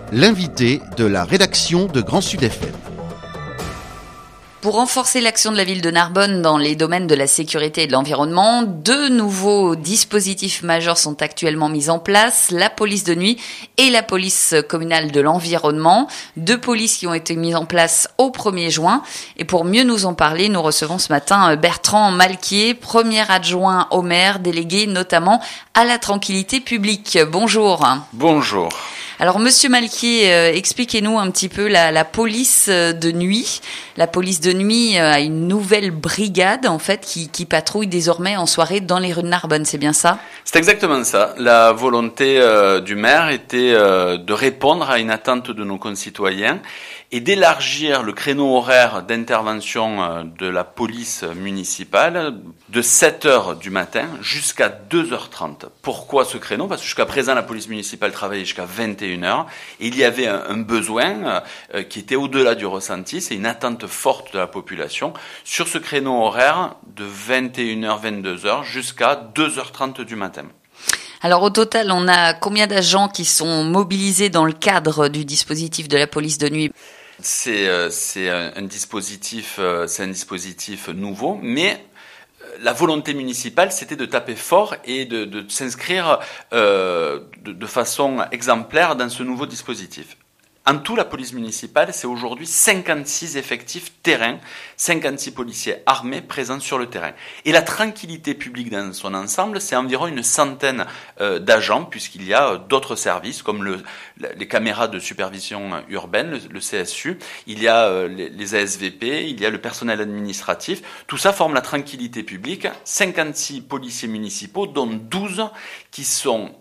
L'invité de la rédaction de Grand Sud FM. Pour renforcer l'action de la ville de Narbonne dans les domaines de la sécurité et de l'environnement, 2 nouveaux dispositifs majeurs sont actuellement mis en place, la police de nuit et la police communale de l'environnement. 2 polices qui ont été mises en place au 1er juin. Et pour mieux nous en parler, nous recevons ce matin Bertrand Malquier, premier adjoint au maire, délégué notamment à la tranquillité publique. Bonjour. Bonjour. Alors, Monsieur Malquier, expliquez-nous un petit peu la police de nuit. La police de nuit a une nouvelle brigade, en fait, qui patrouille désormais en soirée dans les rues de Narbonne, c'est bien ça ? C'est exactement ça. La volonté du maire était de répondre à une attente de nos concitoyens et d'élargir le créneau horaire d'intervention de la police municipale de 7h du matin jusqu'à 2h30. Pourquoi ce créneau ? Parce que jusqu'à présent, la police municipale travaillait jusqu'à 21h et il y avait un besoin qui était au-delà du ressenti, c'est une attente forte de la population sur ce créneau horaire de 21h, 22h jusqu'à 2h30 du matin. Alors au total, on a combien d'agents qui sont mobilisés dans le cadre du dispositif de la police de nuit ? C'est un dispositif nouveau, mais la volonté municipale, c'était de taper fort et de s'inscrire de façon exemplaire dans ce nouveau dispositif. En tout, la police municipale, c'est aujourd'hui 56 effectifs terrain, 56 policiers armés présents sur le terrain. Et la tranquillité publique dans son ensemble, c'est environ une centaine d'agents, puisqu'il y a d'autres services, comme les caméras de supervision urbaine, le CSU, il y a les ASVP, il y a le personnel administratif. Tout ça forme la tranquillité publique. 56 policiers municipaux, dont 12 qui sont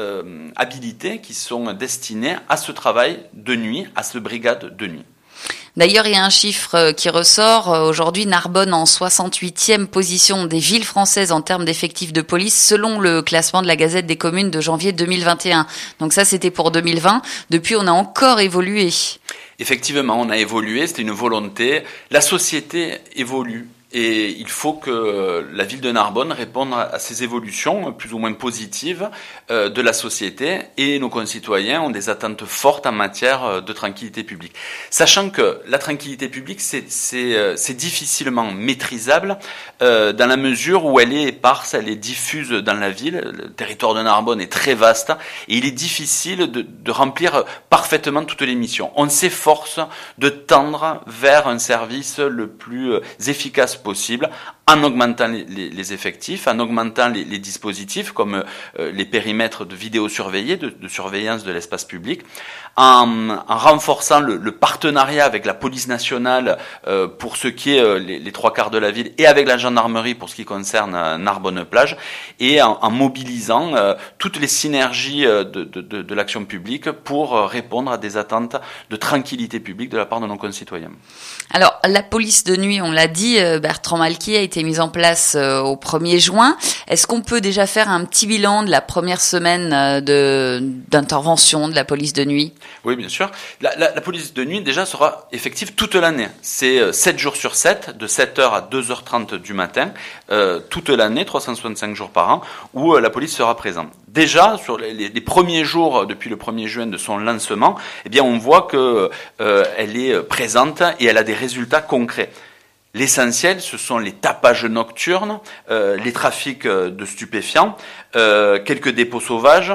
habilités, qui sont destinés à ce travail de nuit, à cette brigade de nuit. D'ailleurs, il y a un chiffre qui ressort. Aujourd'hui, Narbonne en 68e position des villes françaises en termes d'effectifs de police, selon le classement de la Gazette des communes de janvier 2021. Donc ça, c'était pour 2020. Depuis, on a encore évolué. Effectivement, on a évolué, c'était une volonté. La société évolue. Et il faut que la ville de Narbonne réponde à ces évolutions plus ou moins positives de la société, et nos concitoyens ont des attentes fortes en matière de tranquillité publique. Sachant que la tranquillité publique, c'est difficilement maîtrisable dans la mesure où elle est éparse, elle est diffuse dans la ville. Le territoire de Narbonne est très vaste et il est difficile de remplir parfaitement toutes les missions. On s'efforce de tendre vers un service le plus efficace possible, en augmentant les effectifs, en augmentant les dispositifs comme les périmètres de vidéosurveillés, de surveillance de l'espace public, en renforçant le partenariat avec la police nationale pour ce qui est les 3/4 de la ville, et avec la gendarmerie pour ce qui concerne Narbonne-Plage, et en mobilisant toutes les synergies de l'action publique pour répondre à des attentes de tranquillité publique de la part de nos concitoyens. Alors, la police de nuit, on l'a dit, Bertrand Malquier, a été mise en place au 1er juin. Est-ce qu'on peut déjà faire un petit bilan de la première semaine d'intervention de la police de nuit ? Oui, bien sûr. La police de nuit, déjà, sera effective toute l'année. C'est 7 jours sur 7, de 7h à 2h30 du matin, toute l'année, 365 jours par an, où la police sera présente. Déjà, sur les premiers jours, depuis le 1er juin de son lancement, eh bien, on voit que elle est présente et elle a des résultats concrets. L'essentiel, ce sont les tapages nocturnes, les trafics de stupéfiants, quelques dépôts sauvages,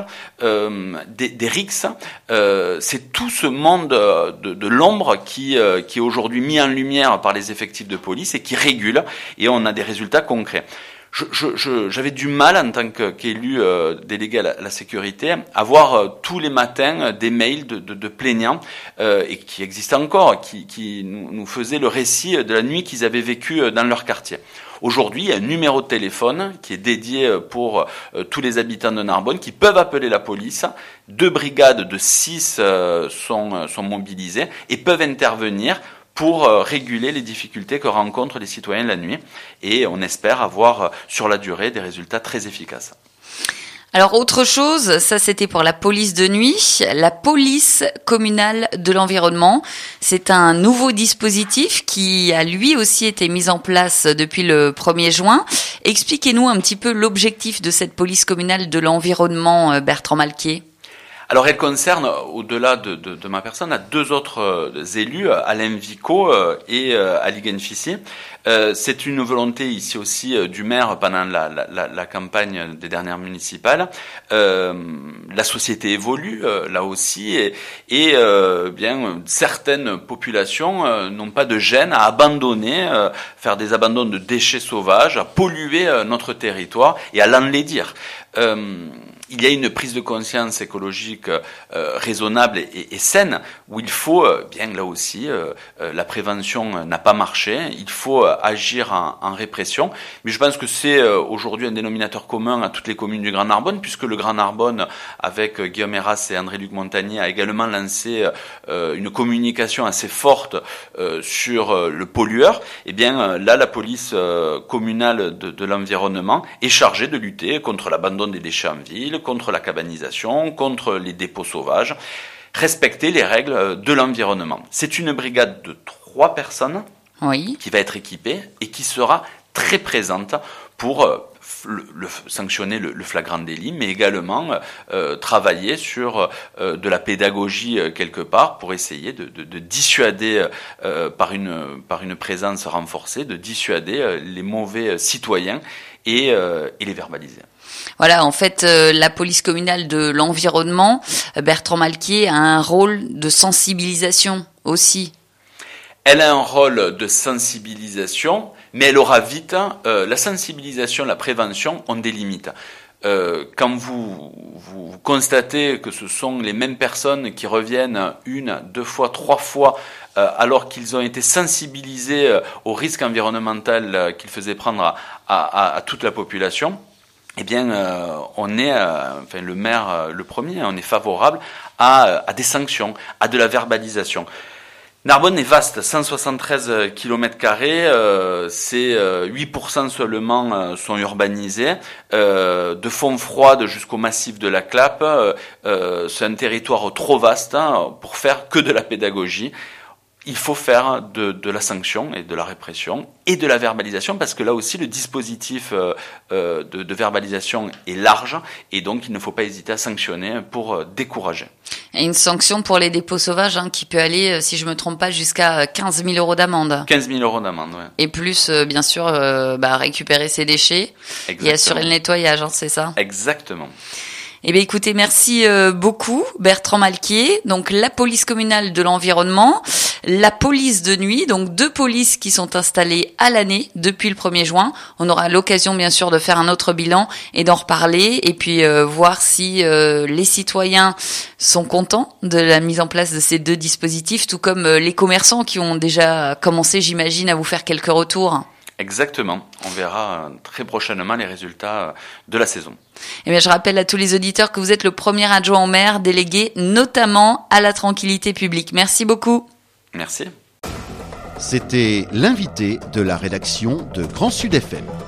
des rixes. C'est tout ce monde de l'ombre qui est aujourd'hui mis en lumière par les effectifs de police et qui régule, et on a des résultats concrets. J'avais du mal en tant qu'élu délégué à la sécurité à voir tous les matins des mails de plaignants et qui existent encore, qui nous faisaient le récit de la nuit qu'ils avaient vécue dans leur quartier. Aujourd'hui, il y a un numéro de téléphone qui est dédié pour tous les habitants de Narbonne qui peuvent appeler la police. 2 brigades de 6 sont mobilisées et peuvent intervenir pour réguler les difficultés que rencontrent les citoyens la nuit, et on espère avoir sur la durée des résultats très efficaces. Alors autre chose, ça c'était pour la police de nuit, la police communale de l'environnement. C'est un nouveau dispositif qui a lui aussi été mis en place depuis le 1er juin. Expliquez-nous un petit peu l'objectif de cette police communale de l'environnement, Bertrand Malquier. Alors elle concerne, au-delà de ma personne, à deux autres élus, Alain Vico et Ali Genfissi. C'est une volonté ici aussi du maire pendant la campagne des dernières municipales. La société évolue là aussi et bien certaines populations n'ont pas de gêne à abandonner, faire des abandons de déchets sauvages, à polluer notre territoire et à l'enlaidir. Il y a une prise de conscience écologique raisonnable et saine où il faut, bien là aussi, la prévention n'a pas marché, il faut agir en répression, mais je pense que c'est aujourd'hui un dénominateur commun à toutes les communes du Grand Narbonne, puisque le Grand Narbonne, avec Guillaume Héras et André-Luc Montagnier, a également lancé une communication assez forte sur le pollueur. Et bien là, la police communale de l'environnement est chargée de lutter contre l'abandon des déchets en ville, contre la cabanisation, contre les dépôts sauvages, respecter les règles de l'environnement. C'est une brigade de 3 personnes qui va être équipée et qui sera très présente pour sanctionner le flagrant délit, mais également travailler sur de la pédagogie quelque part pour essayer de dissuader par une présence renforcée, de dissuader les mauvais citoyens et les verbaliser. Voilà, en fait, la police communale de l'environnement, Bertrand Malquier, a un rôle de sensibilisation aussi. Elle a un rôle de sensibilisation, mais elle aura vite, la sensibilisation, la prévention ont des limites. Quand vous constatez que ce sont les mêmes personnes qui reviennent 1, 2 fois, 3 fois, alors qu'ils ont été sensibilisés au risque environnemental qu'ils faisaient prendre à toute la population, eh bien, on est, enfin le maire le premier, on est favorable à des sanctions, à de la verbalisation. Narbonne est vaste, 173 km², c'est 8% seulement sont urbanisés, de Fontfroide jusqu'au massif de la Clappe, c'est un territoire trop vaste pour faire que de la pédagogie. Il faut faire de la sanction et de la répression et de la verbalisation parce que là aussi le dispositif de verbalisation est large et donc il ne faut pas hésiter à sanctionner pour décourager. Et une sanction pour les dépôts sauvages qui peut aller, si je me trompe pas, jusqu'à 15 000 euros d'amende. 15 000 euros d'amende, oui. Et plus, bien sûr, récupérer ses déchets. Exactement. Et assurer le nettoyage, c'est ça ? Exactement. Eh bien, écoutez, merci beaucoup, Bertrand Malquier. Donc, la police communale de l'environnement, la police de nuit, donc 2 polices qui sont installées à l'année depuis le 1er juin. On aura l'occasion, bien sûr, de faire un autre bilan et d'en reparler et puis voir si les citoyens sont contents de la mise en place de ces 2 dispositifs, tout comme les commerçants qui ont déjà commencé, j'imagine, à vous faire quelques retours. Exactement. On verra très prochainement les résultats de la saison. Eh bien, je rappelle à tous les auditeurs que vous êtes le premier adjoint au maire délégué notamment à la tranquillité publique. Merci beaucoup. Merci. C'était l'invité de la rédaction de Grand Sud FM.